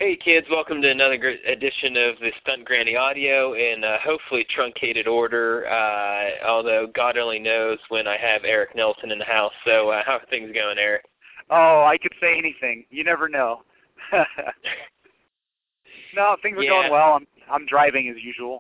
Hey kids, welcome to another great edition of the Stunt Granny Audio in hopefully truncated order, although God only knows when I have Eric Nelson in the house. So how are things going, Eric? Oh, I could say anything. You never know. No, things are going well. I'm driving as usual.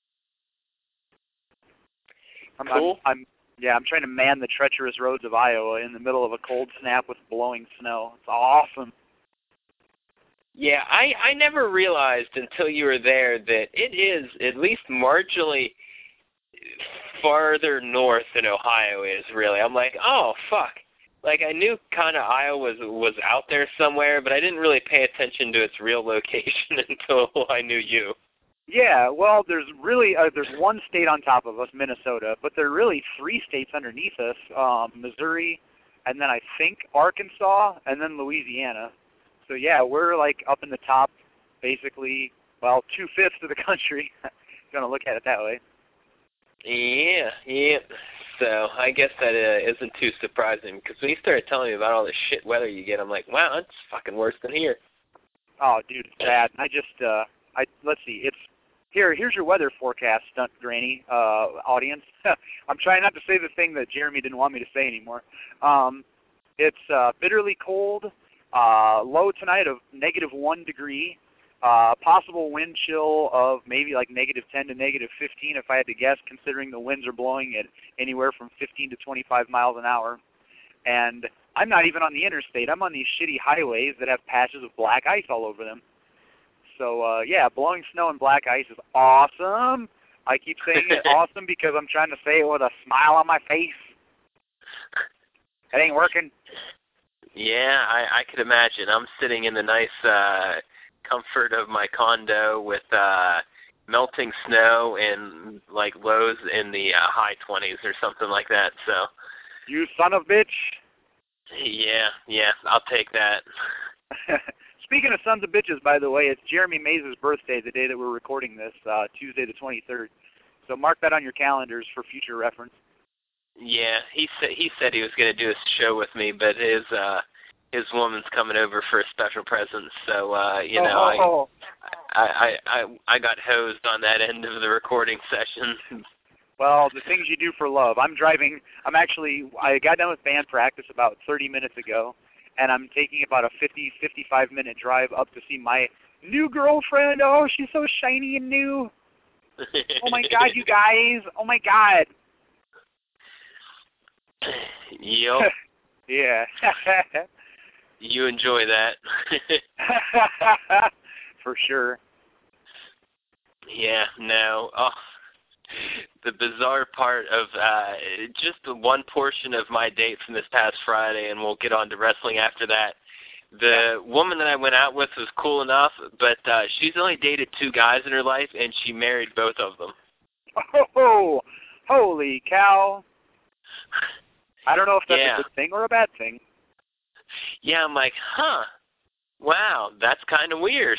Cool. I'm trying to man the treacherous roads of Iowa in the middle of a cold snap with blowing snow. It's awesome. Yeah, I never realized until you were there that it is at least marginally farther north than Ohio is, really. I'm like, oh, fuck. Like, I knew kind of Iowa was out there somewhere, but I didn't really pay attention to its real location until I knew you. Yeah, well, there's really there's one state on top of us, Minnesota, but there are really three states underneath us, Missouri, and then I think Arkansas, and then Louisiana. So, yeah, we're, like, up in the top, basically, well, 2/5 of the country, if you want to look at it that way. Yeah. So I guess that isn't too surprising, because when you started telling me about all the shit weather you get, I'm like, wow, that's fucking worse than here. Oh, dude, it's bad. Let's see, here's your weather forecast, Stunt Granny, audience. I'm trying not to say the thing that Jeremy didn't want me to say anymore. It's bitterly cold. Low tonight of -1 degree, possible wind chill of maybe like -10 to -15 if I had to guess, considering the winds are blowing at anywhere from 15 to 25 miles an hour. And I'm not even on the interstate. I'm on these shitty highways that have patches of black ice all over them. So, yeah, blowing snow and black ice is awesome. I keep saying it's awesome because I'm trying to say it with a smile on my face. It ain't working. Yeah, I could imagine. I'm sitting in the nice comfort of my condo with melting snow and like lows in the high 20s or something like that. So, you son of a bitch. Yeah, I'll take that. Speaking of sons of bitches, by the way, it's Jeremy Mays' birthday the day that we're recording this, Tuesday the 23rd. So mark that on your calendars for future reference. Yeah, he said he was going to do a show with me, but his woman's coming over for a special present, so I got hosed on that end of the recording session. Well, the things you do for love. I got done with band practice about 30 minutes ago, and I'm taking about a 55-minute drive up to see my new girlfriend. Oh, she's so shiny and new. Oh my God, you guys. Oh my God. Yep. Yeah. You enjoy that. For sure. Yeah, no. Oh, the bizarre part of just the one portion of my date from this past Friday, and we'll get on to wrestling after that. The woman that I went out with was cool enough, but she's only dated 2 guys in her life, and she married both of them. Oh, holy cow. I don't know if that's a good thing or a bad thing. Yeah, I'm like, wow, that's kind of weird.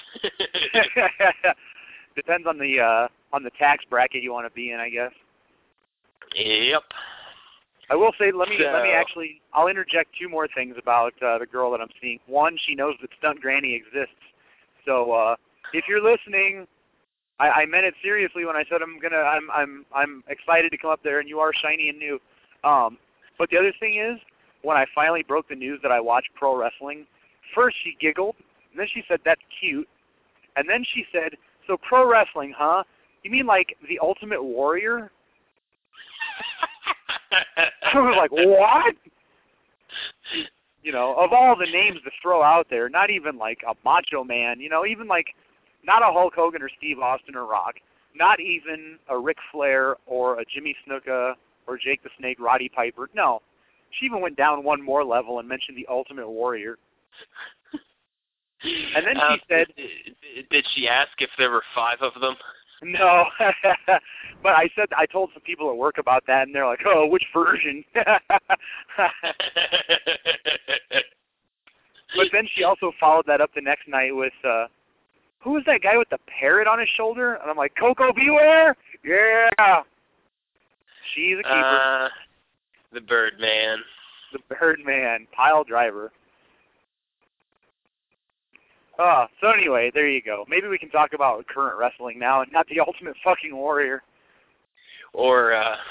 Depends on the tax bracket you want to be in, I guess. Yep. I will say, I'll interject 2 more things about the girl that I'm seeing. One, she knows that Stunt Granny exists. So if you're listening, I meant it seriously when I said I'm excited to come up there, and you are shiny and new. But the other thing is, when I finally broke the news that I watch pro wrestling, first she giggled, and then she said, that's cute. And then she said, so pro wrestling, huh? You mean like the Ultimate Warrior? I was like, what? You know, of all the names to throw out there, not even like a Macho Man, you know, even like not a Hulk Hogan or Steve Austin or Rock, not even a Ric Flair or a Jimmy Snuka or Jake the Snake, Roddy Piper. No. She even went down one more level and mentioned the Ultimate Warrior. And then she said... Did she ask if there were 5 of them? No. But I told some people at work about that, and they're like, oh, which version? But then she also followed that up the next night with, who was that guy with the parrot on his shoulder? And I'm like, Coco Beware? Yeah. She's a keeper. The Birdman. The Birdman, pile driver. So anyway, there you go. Maybe we can talk about current wrestling now and not the Ultimate fucking Warrior. Or,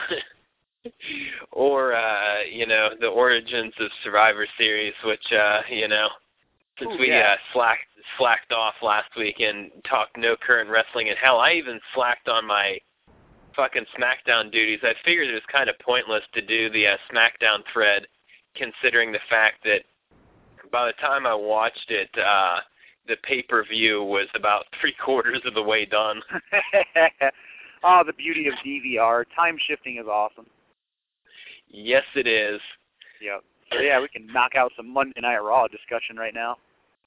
the origins of Survivor Series, which, since we slacked off last week and talked no current wrestling, and hell, I even slacked on my fucking SmackDown duties. I figured it was kind of pointless to do the SmackDown thread, considering the fact that by the time I watched it, the pay-per-view was about 3/4 of the way done. Oh, the beauty of DVR. Time shifting is awesome. Yes, it is. Yep. So, yeah, we can knock out some Monday Night Raw discussion right now.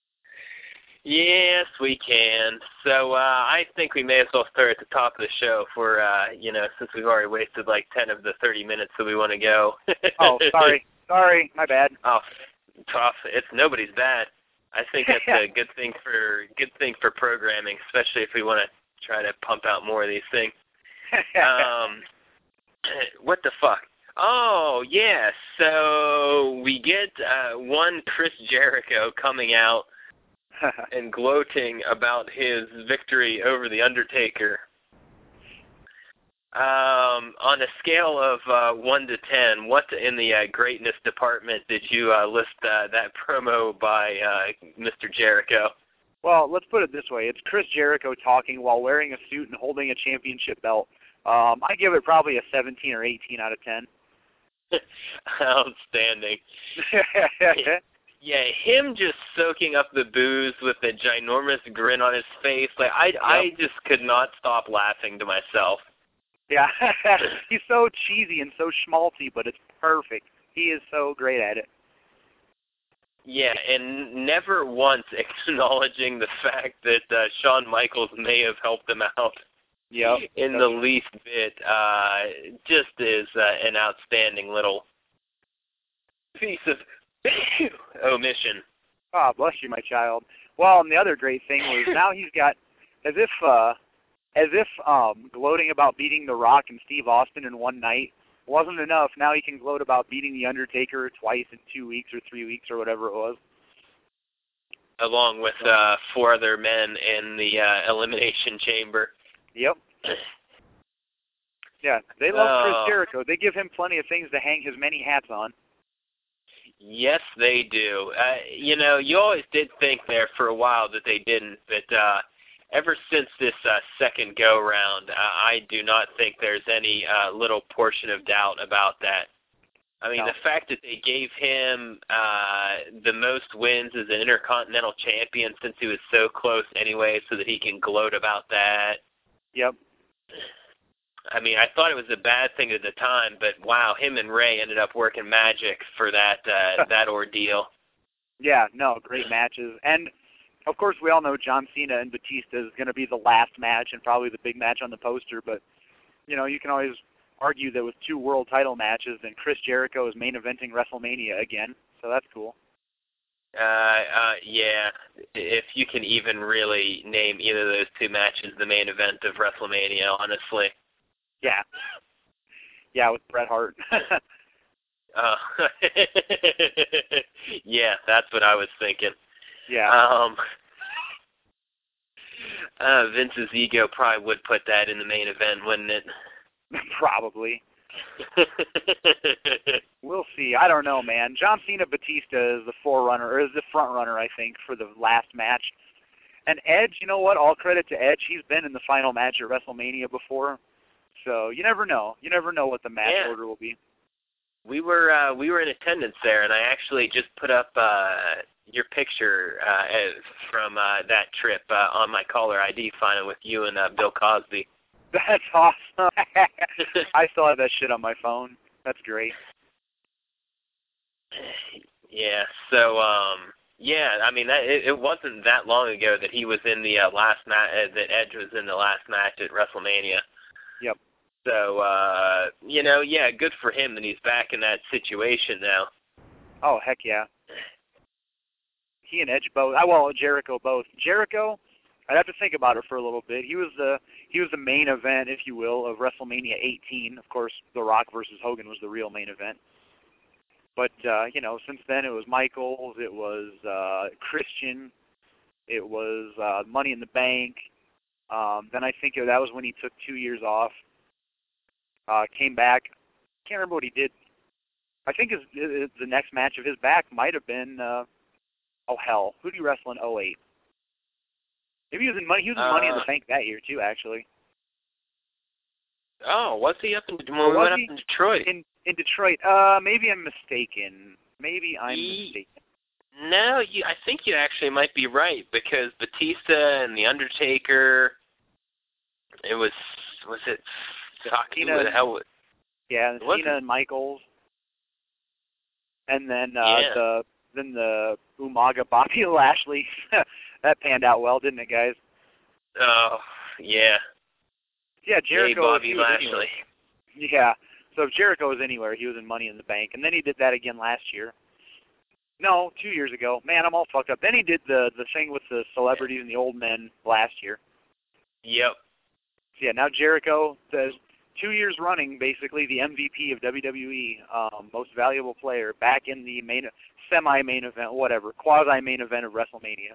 Yes, we can. So I think we may as well start at the top of the show for, since we've already wasted like 10 of the 30 minutes that we want to go. Oh, sorry. Sorry, my bad. Oh, tough. It's nobody's bad. I think that's a good thing for programming, especially if we want to try to pump out more of these things. What the fuck? Oh, yeah. So we get one Chris Jericho coming out and gloating about his victory over The Undertaker. On a scale of 1 to 10, what in the greatness department did you list that promo by Mr. Jericho? Well, let's put it this way. It's Chris Jericho talking while wearing a suit and holding a championship belt. I give it probably a 17 or 18 out of 10. Outstanding. Yeah, him just soaking up the booze with a ginormous grin on his face. Like I just could not stop laughing to myself. Yeah, he's so cheesy and so schmaltzy, but it's perfect. He is so great at it. Yeah, and never once acknowledging the fact that Shawn Michaels may have helped him out. Yep. In the least bit. Just is an outstanding little piece of omission. Oh, bless you, my child. Well, and the other great thing was now he's got, as if gloating about beating The Rock and Steve Austin in one night wasn't enough. Now he can gloat about beating The Undertaker twice in 2 weeks or 3 weeks or whatever it was. Along with 4 other men in the Elimination Chamber. Yep. Yeah, they love Chris Jericho. They give him plenty of things to hang his many hats on. Yes, they do. You always did think there for a while that they didn't, but ever since this second go-round, I do not think there's any little portion of doubt about that. I mean, the fact that they gave him the most wins as an Intercontinental Champion since he was so close anyway, so that he can gloat about that. Yep. I mean, I thought it was a bad thing at the time, but wow, him and Ray ended up working magic for that that ordeal. Yeah, no, great matches. And, of course, we all know John Cena and Batista is going to be the last match and probably the big match on the poster, but, you can always argue that with 2 world title matches, and Chris Jericho is main eventing WrestleMania again, so that's cool. Yeah, if you can even really name either of those 2 matches the main event of WrestleMania, honestly. Yeah. Yeah, with Bret Hart. Yeah, that's what I was thinking. Yeah. Vince's ego probably would put that in the main event, wouldn't it? Probably. We'll see. I don't know, man. John Cena Batista is the forerunner, or is the front runner, I think, for the last match. And Edge, you know what? All credit to Edge. He's been in the final match at WrestleMania before, so you never know. You never know what the match order will be. We were in attendance there, and I actually just put up your picture from that trip on my caller ID finding with you and Bill Cosby. That's awesome. I still have that shit on my phone. That's great. Yeah. So, yeah. I mean, it wasn't that long ago that he was in the last match. That Edge was in the last match at WrestleMania. Yep. So, yeah, good for him that he's back in that situation now. Oh, heck yeah. He and Edge both. Well, Jericho both. Jericho, I'd have to think about it for a little bit. He was the main event, if you will, of WrestleMania 18. Of course, The Rock versus Hogan was the real main event. But, since then it was Michaels, it was Christian, It was Money in the Bank. Then I think that was when he took 2 years off. Came back. Can't remember what he did. I think the next match of his back might have been, oh hell, who did he wrestle in 08? Maybe he was in Money in the Bank that year too, actually. Oh, was he up in when we went up in Detroit? In Detroit. Maybe I'm mistaken. Mistaken. No, I think you actually might be right, because Batista and The Undertaker, was it Cena, who the hell was yeah, Cena and Michaels. And then the Umaga Bobby Lashley. That panned out well, didn't it, guys? Oh, yeah. Yeah, Jericho. Bobby Lashley. Yeah. So if Jericho was anywhere, he was in Money in the Bank. And then he did that again last year. No, 2 years ago. Man, I'm all fucked up. Then he did the thing with the celebrities and the old men last year. Yep. So yeah, now Jericho, 2 years running, basically the MVP of WWE, most valuable player, back in the semi-main event, whatever, quasi-main event of WrestleMania.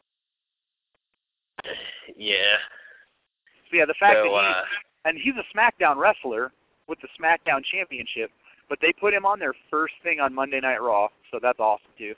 Yeah. So yeah, the fact that he's a SmackDown wrestler with the SmackDown Championship, but they put him on their first thing on Monday Night Raw, so that's awesome too.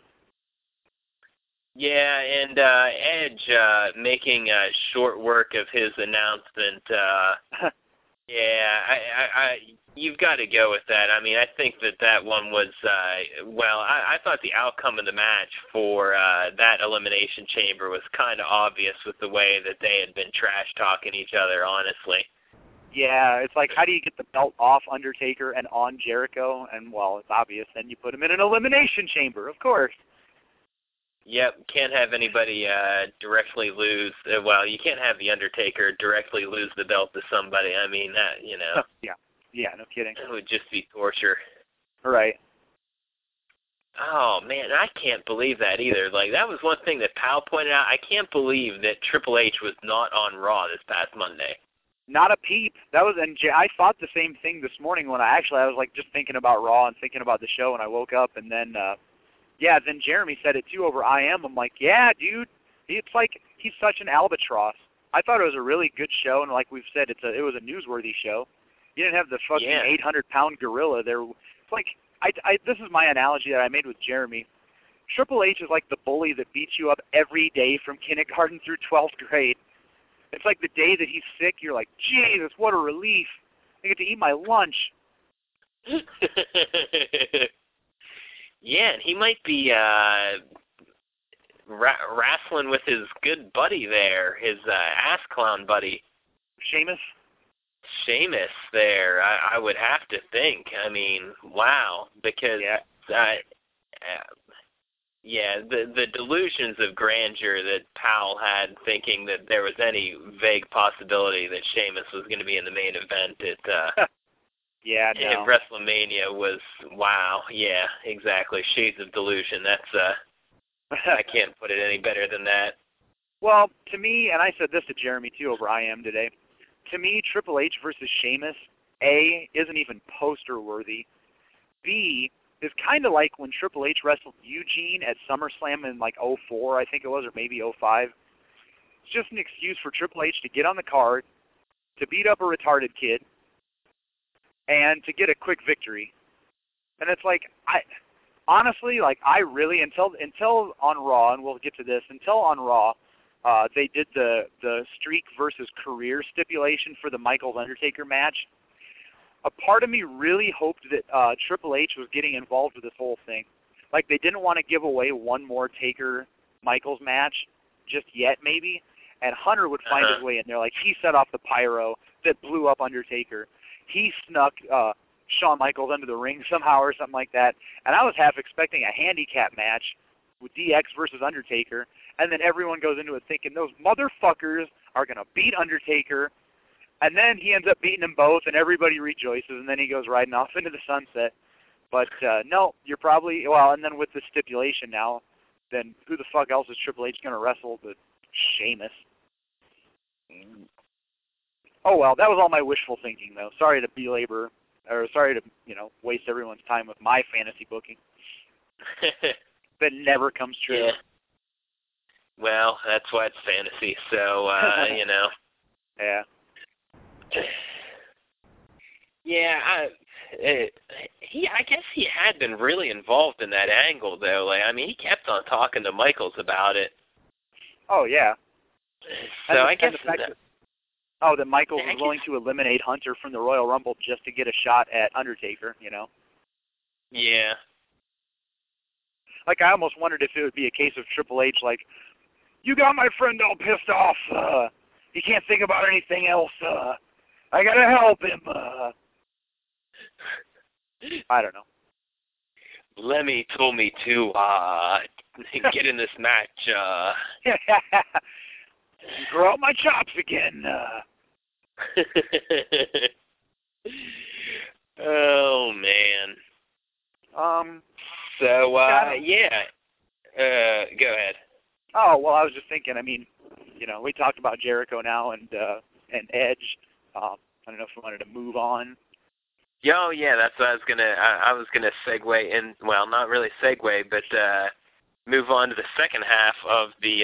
Yeah, and Edge making short work of his announcement. Yeah, I you've got to go with that. I mean, I think that one was I thought the outcome of the match for that Elimination Chamber was kind of obvious with the way that they had been trash talking each other, honestly. Yeah, it's like, how do you get the belt off Undertaker and on Jericho? And, well, it's obvious. Then you put him in an Elimination Chamber, of course. Yep, can't have anybody directly lose. You can't have the Undertaker directly lose the belt to somebody. I mean, that, you know. Yeah, no kidding. It would just be torture. Right. Oh, man, I can't believe that either. Like, that was one thing that Pal pointed out. I can't believe that Triple H was not on Raw this past Monday. Not a peep. That was, and I thought the same thing this morning when I was like just thinking about Raw and thinking about the show, and I woke up, and then then Jeremy said it too over IM. I'm like, yeah, dude, it's like he's such an albatross. I thought it was a really good show, and like we've said, it was a newsworthy show. You didn't have the fucking 800-pound gorilla there. It's like, this is my analogy that I made with Jeremy. Triple H is like the bully that beats you up every day from kindergarten through 12th grade. It's like the day that he's sick, you're like, Jesus, what a relief. I get to eat my lunch. Yeah, and he might be wrestling with his good buddy there, his ass clown buddy. Sheamus there, I would have to think. I mean, wow, because the delusions of grandeur that Powell had, thinking that there was any vague possibility that Sheamus was going to be in the main event at in WrestleMania was, wow, yeah, exactly. Shades of delusion. That's I can't put it any better than that. Well, to me, and I said this to Jeremy too over IM today, to me, Triple H versus Sheamus, A, isn't even poster worthy. B, is kind of like when Triple H wrestled Eugene at SummerSlam in like 04, I think it was, or maybe 05. It's just an excuse for Triple H to get on the card, to beat up a retarded kid, and to get a quick victory. And it's like, honestly, I really, until on Raw, and we'll get to this, until on Raw, they did the streak versus career stipulation for the Michaels-Undertaker match. A part of me really hoped that Triple H was getting involved with this whole thing. Like, they didn't want to give away one more Taker-Michaels match just yet, maybe, and Hunter would find his way in there. Like, he set off the pyro that blew up Undertaker. He snuck Shawn Michaels under the ring somehow or something like that. And I was half expecting a handicap match with DX versus Undertaker, and then everyone goes into it thinking those motherfuckers are going to beat Undertaker, and then he ends up beating them both, and everybody rejoices, and then he goes riding off into the sunset. But, no, you're probably, and then with the stipulation now, then who the fuck else is Triple H going to wrestle but Sheamus? Oh, well, that was all my wishful thinking, though. Sorry to belabor, or sorry to, waste everyone's time with my fantasy booking. That never comes true. well, that's why it's fantasy. So, you know. Yeah. Yeah, I guess he had been really involved in that angle, though. Like, I mean, he kept on talking to Michaels about it. Oh, yeah. So I guess that Michaels was willing to eliminate Hunter from the Royal Rumble just to get a shot at Undertaker, you know? Yeah. Like, I almost wondered if it would be a case of Triple H, like, you got my friend all pissed off. He can't think about anything else. I gotta help him. I don't know. Lemmy told me to get in this match. Grow out my chops again. Oh, man. So, yeah. Go ahead. Oh, well, I was just thinking, I mean, you know, we talked about Jericho now and Edge. I don't know if we wanted to move on. Oh, yeah, that's what I was gonna segue in, well, not really segue, but move on to the second half of the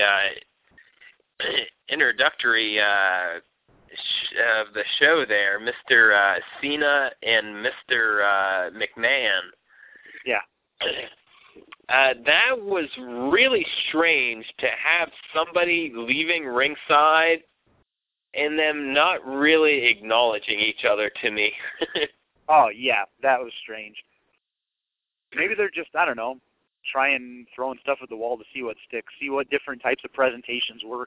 introductory of the show there, Mr. Cena and Mr. McMahon. Yeah. That was really strange to have somebody leaving ringside and them not really acknowledging each other to me. Oh, yeah, that was strange. Maybe they're just, I don't know, throwing stuff at the wall to see what sticks, see what different types of presentations work.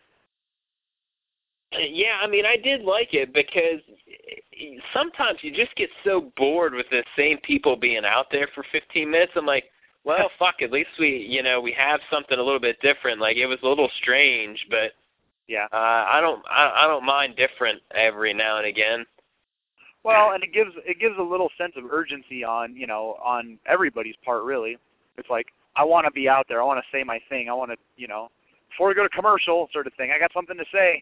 Yeah, I mean, I did like it because sometimes you just get so bored with the same people being out there for 15 minutes. I'm like, well, fuck, at least we have something a little bit different. Like, it was a little strange, but yeah, I don't mind different every now and again. Well, and it gives a little sense of urgency on everybody's part, really. It's like, I want to be out there. I want to say my thing. I want to, before we go to commercial sort of thing, I got something to say.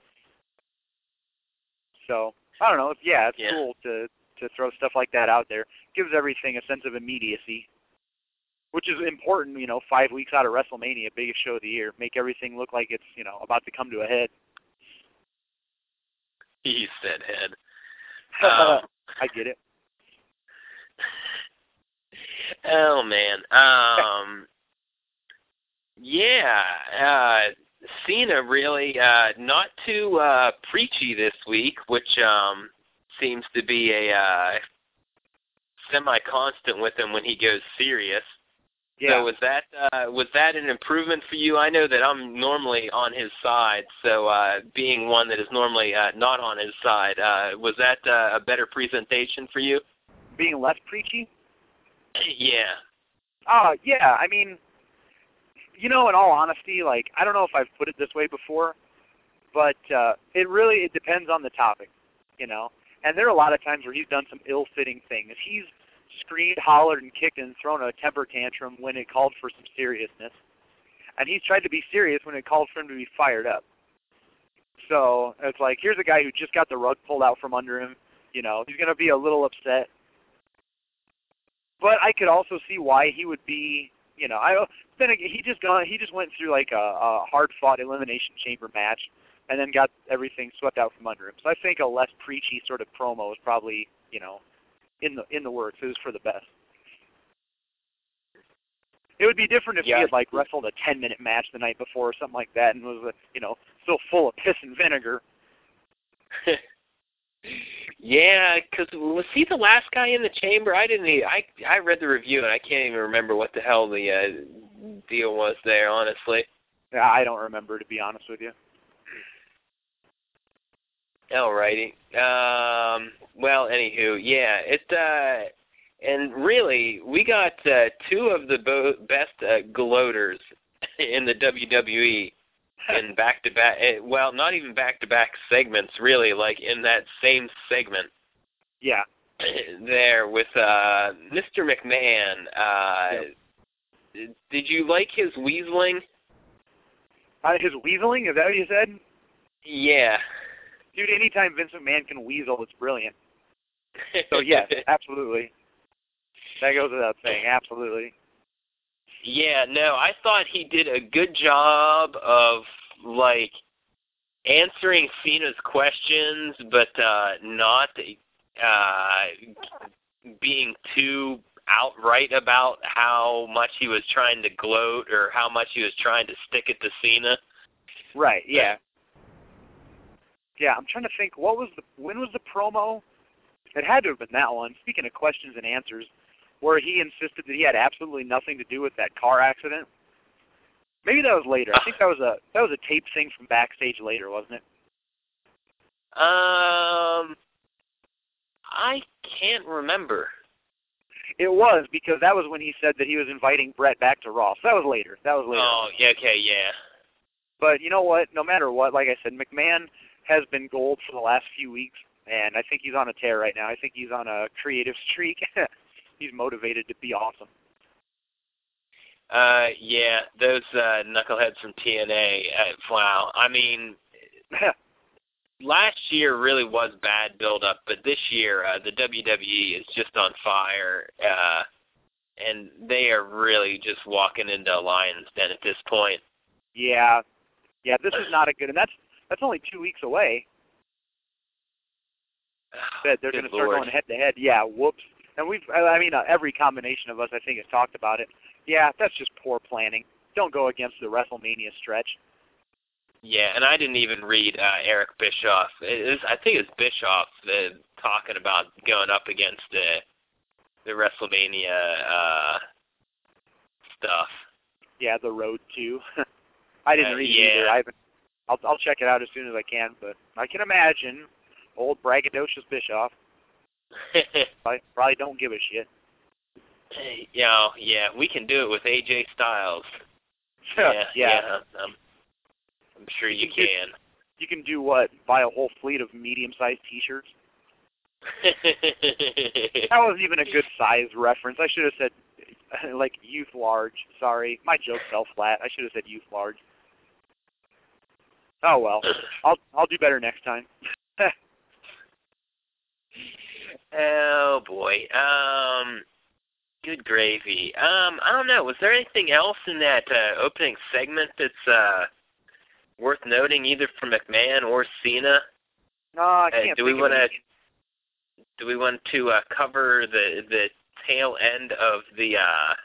So, I don't know. It's cool to throw stuff like that out there. Gives everything a sense of immediacy, which is important, 5 weeks out of WrestleMania, biggest show of the year. Make everything look like it's, about to come to a head. He said head. I get it. Oh, man. Cena really not too preachy this week, which seems to be a semi-constant with him when he goes serious. Yeah. So was that an improvement for you? I know that I'm normally on his side, so being one that is normally not on his side, was that a better presentation for you? Being less preachy? Yeah. Yeah. I mean, in all honesty, like, I don't know if I've put it this way before, but it depends on the topic, And there are a lot of times where he's done some ill-fitting things. He's screamed, hollered, and kicked and thrown a temper tantrum when it called for some seriousness. And he's tried to be serious when it called for him to be fired up. So it's like, here's a guy who just got the rug pulled out from under him. He's going to be a little upset. But I could also see why he would be, then again, he just went through like a hard-fought elimination chamber match and then got everything swept out from under him. So I think a less preachy sort of promo is probably, in the works. It was for the best. It would be different if he had like wrestled a 10-minute match the night before or something like that and was, still full of piss and vinegar. Yeah, because was he the last guy in the chamber? I read the review and I can't even remember what the hell the deal was there, honestly. Yeah, I don't remember, to be honest with you. Alrighty. Well, anywho, yeah, and really, we got two of the best gloaters in the WWE in back-to-back, well, not even back-to-back segments, really, like in that same segment. Yeah. There with Mr. McMahon. Yep. Did you like his weaseling? His weaseling? Is that what you said? Yeah. Dude, anytime Vince McMahon can weasel, it's brilliant. So, yes, absolutely. That goes without saying, absolutely. Yeah, no, I thought he did a good job of, like, answering Cena's questions, but not being too outright about how much he was trying to gloat or how much he was trying to stick it to Cena. Right, yeah. Yeah, I'm trying to think, when was the promo? It had to have been that one, speaking of questions and answers, where he insisted that he had absolutely nothing to do with that car accident. Maybe that was later. I think that was a tape thing from backstage later, wasn't it? I can't remember. It was, because that was when he said that he was inviting Brett back to Raw. So that was later. Oh, yeah, okay, yeah. But you know what? No matter what, like I said, McMahon has been gold for the last few weeks, and I think he's on a tear right now. I think he's on a creative streak. He's motivated to be awesome. Yeah, those knuckleheads from TNA, wow. I mean, last year really was bad build-up, but this year the WWE is just on fire, and they are really just walking into a lion's den at this point. Yeah, this is not a good, and that's only 2 weeks away. They're going to start going head-to-head. Yeah, whoops. And every combination of us, I think, has talked about it. Yeah, that's just poor planning. Don't go against the WrestleMania stretch. Yeah, and I didn't even read Eric Bischoff. I think it's Bischoff talking about going up against the WrestleMania stuff. Yeah, the road to. I didn't read it either. I'll check it out as soon as I can, but I can imagine old braggadocious Bischoff probably don't give a shit. Yeah, we can do it with AJ Styles. Yeah. I'm sure you can. You can do what? Buy a whole fleet of medium-sized T-shirts? That wasn't even a good size reference. I should have said, like, youth large. Sorry, my joke fell flat. I should have said youth large. Oh well, I'll do better next time. Oh boy. Good gravy. I don't know. Was there anything else in that opening segment that's worth noting, either from McMahon or Cena? No, I can't. Do we want to cover the tail end of the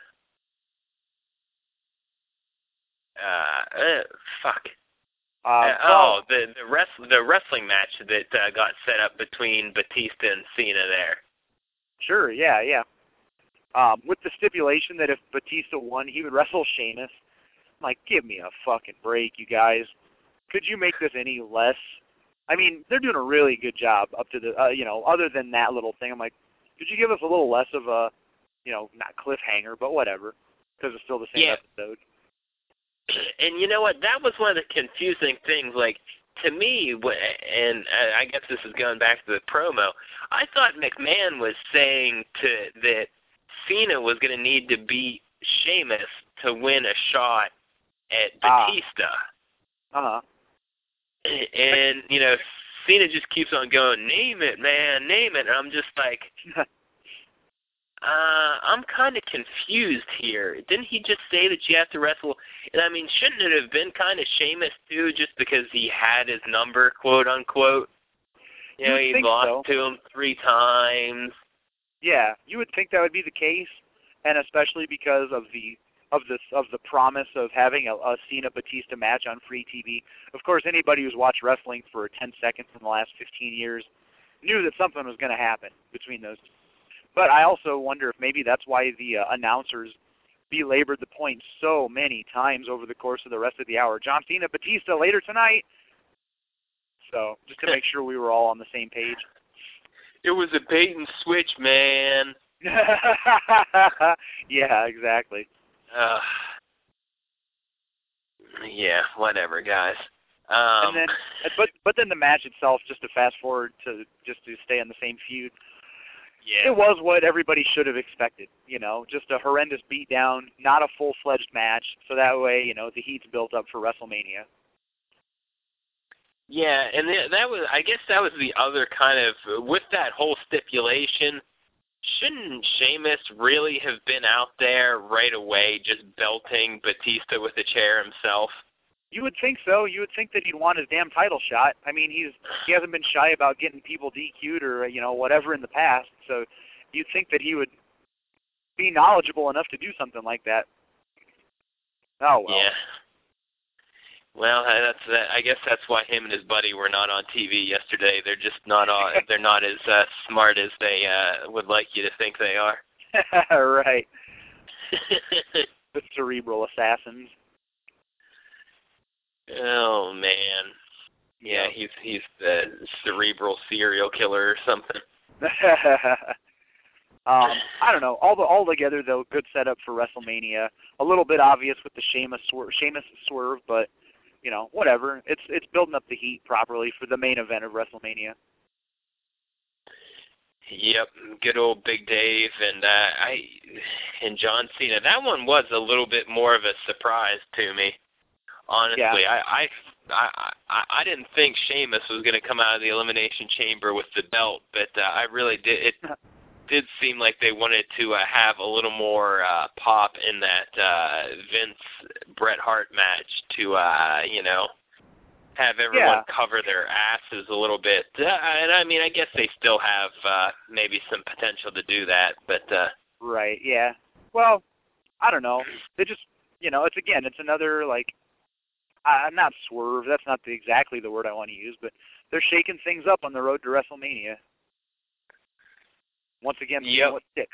the wrestling match that got set up between Batista and Cena there? Sure, yeah. With the stipulation that if Batista won, he would wrestle Sheamus. I'm like, give me a fucking break, you guys. Could you make this any less? I mean, they're doing a really good job up to the, other than that little thing. I'm like, could you give us a little less of a, not cliffhanger, but whatever, because it's still the same episode. And you know what? That was one of the confusing things. Like, to me, and I guess this is going back to the promo, I thought McMahon was saying that Cena was going to need to beat Sheamus to win a shot at Batista. Uh-huh. And, Cena just keeps on going, name it, man, name it. And I'm just like, I'm kind of confused here. Didn't he just say that you have to wrestle? And I mean, shouldn't it have been kind of Sheamus, too, just because he had his number, quote unquote? He lost to him 3 times. Yeah, you would think that would be the case, and especially because of the promise of having a Cena Batista match on free TV. Of course, anybody who's watched wrestling for 10 seconds in the last 15 years knew that something was going to happen between those two. But I also wonder if maybe that's why the announcers belabored the point so many times over the course of the rest of the hour. John Cena, Batista, later tonight. So, just to make sure we were all on the same page. It was a bait and switch, man. Yeah, exactly. Yeah, whatever, guys. And then, but then the match itself, just to fast forward to stay on the same feud. Yeah. It was what everybody should have expected, just a horrendous beatdown, not a full-fledged match, so that way, the heat's built up for WrestleMania. Yeah, and I guess that was the other kind of, with that whole stipulation, shouldn't Sheamus really have been out there right away just belting Batista with the chair himself? You would think so. You would think that he'd want his damn title shot. I mean, he hasn't been shy about getting people DQ'd or, whatever in the past. So you'd think that he would be knowledgeable enough to do something like that. Oh, well. Yeah. Well, I guess that's why him and his buddy were not on TV yesterday. They're just not they're not as smart as they would like you to think they are. Right. The cerebral assassins. Oh man. Yeah, he's the cerebral serial killer or something. I don't know. All together though, good setup for WrestleMania. A little bit obvious with the Sheamus swerve, but whatever. It's building up the heat properly for the main event of WrestleMania. Yep, good old Big Dave and John Cena. That one was a little bit more of a surprise to me. Honestly, yeah. I didn't think Sheamus was going to come out of the Elimination Chamber with the belt, but I really did. It did seem like they wanted to have a little more pop in that Vince Bret Hart match to have everyone cover their asses a little bit. And I mean, I guess they still have maybe some potential to do that, but right, yeah. Well, I don't know. They just, it's another not swerve. That's not exactly the word I want to use, but they're shaking things up on the road to WrestleMania. Once again, what sticks.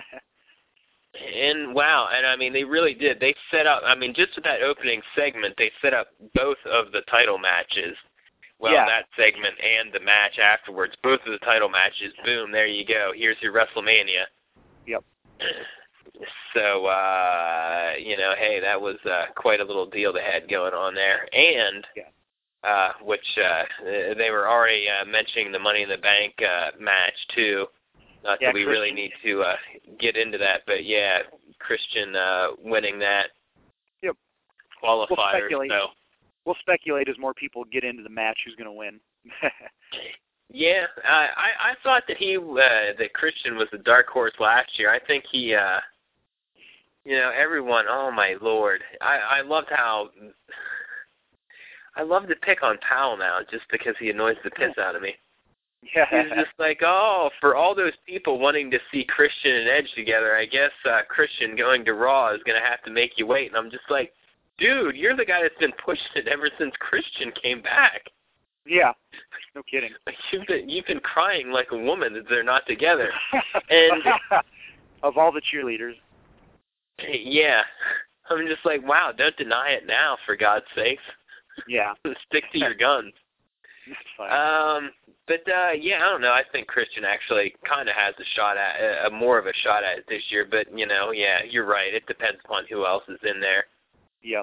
And wow, and I mean, they really did. They set up, I mean, just with that opening segment, they set up both of the title matches. Well, that segment and the match afterwards, both of the title matches, boom, there you go. Here's your WrestleMania. Yep. So, hey, that was quite a little deal they had going on there. And, which they were already mentioning the Money in the Bank match, too. Not that we Christian. really need to get into that, but yeah, Christian winning that qualifier. We'll speculate as more people get into the match who's going to win. Yeah, I thought that that Christian was the dark horse last year. I think he, everyone. Oh my Lord, I loved how. I love to pick on Powell now just because he annoys the piss out of me. Yeah. He's just like, for all those people wanting to see Christian and Edge together, I guess Christian going to Raw is going to have to make you wait. And I'm just like, dude, you're the guy that's been pushing it ever since Christian came back. Yeah, no kidding. You've been crying like a woman that they're not together. And of all the cheerleaders. Yeah. I'm just like, wow, don't deny it now, for God's sakes. Yeah. Stick to your guns. That's fine. But I don't know. I think Christian actually kind of has a shot at more of a shot at it this year. But you're right. It depends upon who else is in there. Yep.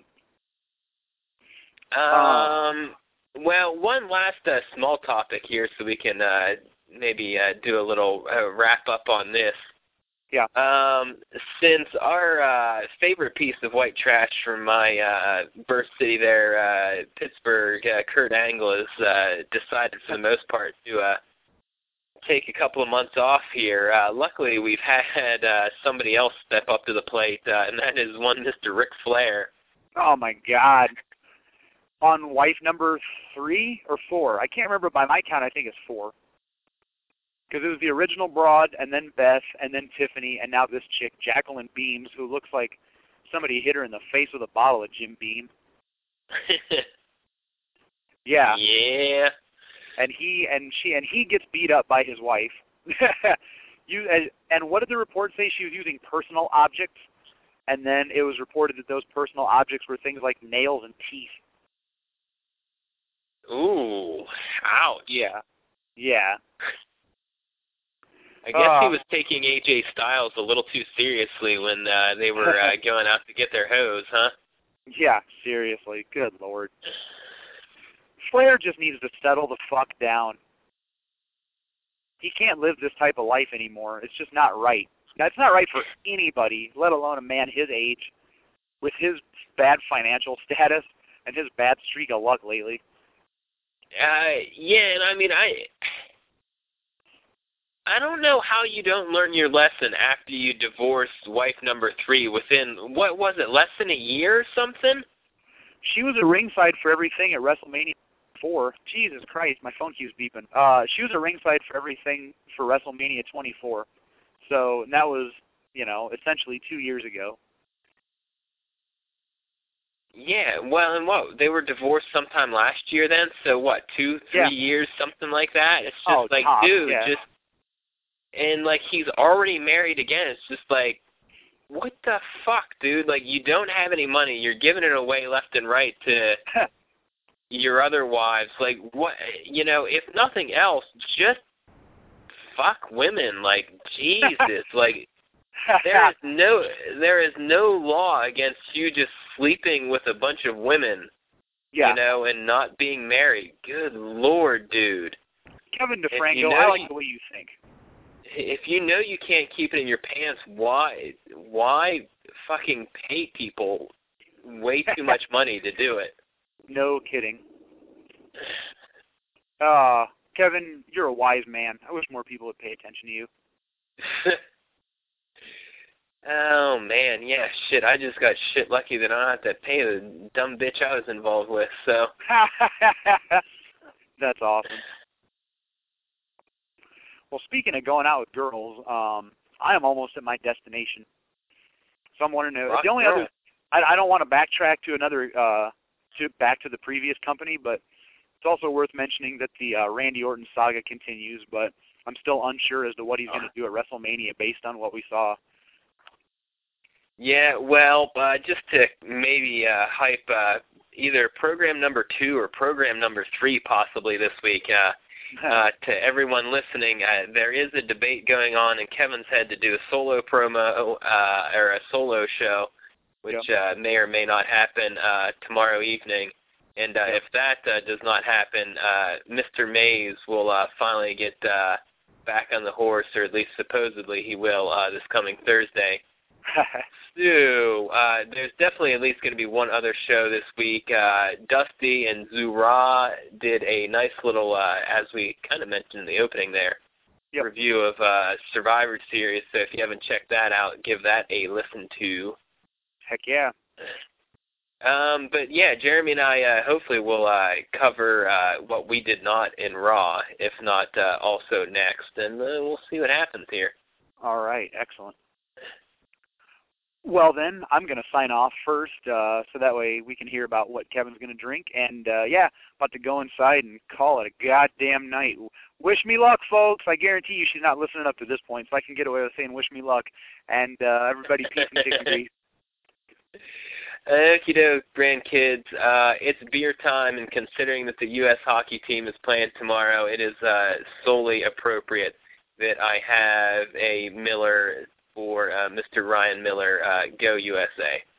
Well, one last small topic here, so we can maybe do a little wrap up on this. Yeah. Since our favorite piece of white trash from my birth city there, Pittsburgh, Kurt Angle, has decided for the most part to take a couple of months off here. Luckily, we've had somebody else step up to the plate, and that is one Mr. Ric Flair. Oh, my God. On wife number 3 or 4. I can't remember. By my count, I think it's 4. Because it was the original Broad, and then Beth, and then Tiffany, and now this chick, Jacqueline Beams, who looks like somebody hit her in the face with a bottle of Jim Beam. Yeah. Yeah. And he gets beat up by his wife. And what did the report say? She was using personal objects, and then it was reported that those personal objects were things like nails and teeth. Ooh, ouch. Yeah. Yeah. I guess he was taking AJ Styles a little too seriously when they were going out to get their hose, huh? Yeah, seriously. Good Lord. Flair just needs to settle the fuck down. He can't live this type of life anymore. It's just not right. That's not right for anybody, let alone a man his age, with his bad financial status and his bad streak of luck lately. Yeah, and I mean, I don't know how you don't learn your lesson after you divorce wife number 3 within, what was it, less than a year or something? She was a ringside for everything at WrestleMania 4. Jesus Christ, my phone keeps beeping. She was a ringside for everything for WrestleMania 24. So and that was, essentially 2 years ago. Yeah, well, and what, they were divorced sometime last year then? So what, 2-3 years, something like that? It's just dude, just, and like he's already married again. It's just like, what the fuck, dude? Like, you don't have any money. You're giving it away left and right to your other wives. Like, what, if nothing else, just fuck women. Like, Jesus, like, there is no law against you just sleeping with a bunch of women, and not being married. Good Lord, dude. Kevin DeFranco, I like the way you think. If you know you can't keep it in your pants, why fucking pay people way too much money to do it? No kidding. Kevin, you're a wise man. I wish more people would pay attention to you. Oh, man, yeah, shit, I just got shit lucky that I don't have to pay the dumb bitch I was involved with, so. That's awesome. Well, speaking of going out with girls, I am almost at my destination. So I'm wondering, the only other, I don't want to backtrack to another, back to the previous company, but it's also worth mentioning that the Randy Orton saga continues, but I'm still unsure as to what he's going to do at WrestleMania based on what we saw. Yeah, well, just to maybe hype either program number 2 or program number 3 possibly this week, to everyone listening, there is a debate going on in Kevin's head to do a solo promo or a solo show, which may or may not happen tomorrow evening. And if that does not happen, Mr. Mays will finally get back on the horse, or at least supposedly he will, this coming Thursday. So, there's definitely at least going to be one other show this week. Dusty and Zura did a nice little, as we kind of mentioned in the opening there, review of Survivor Series. So if you haven't checked that out, give that a listen to. Heck yeah. But yeah, Jeremy and I hopefully will cover what we did not in Raw, if not also next, and we'll see what happens here. All right, excellent. Well, then, I'm going to sign off first, so that way we can hear about what Kevin's going to drink. And, about to go inside and call it a goddamn night. Wish me luck, folks. I guarantee you she's not listening up to this point, so I can get away with saying wish me luck. And everybody, peace and chicken grease. Okie doke, grandkids. It's beer time, and considering that the U.S. hockey team is playing tomorrow, it is solely appropriate that I have a Miller for Mr. Ryan Miller. Go USA.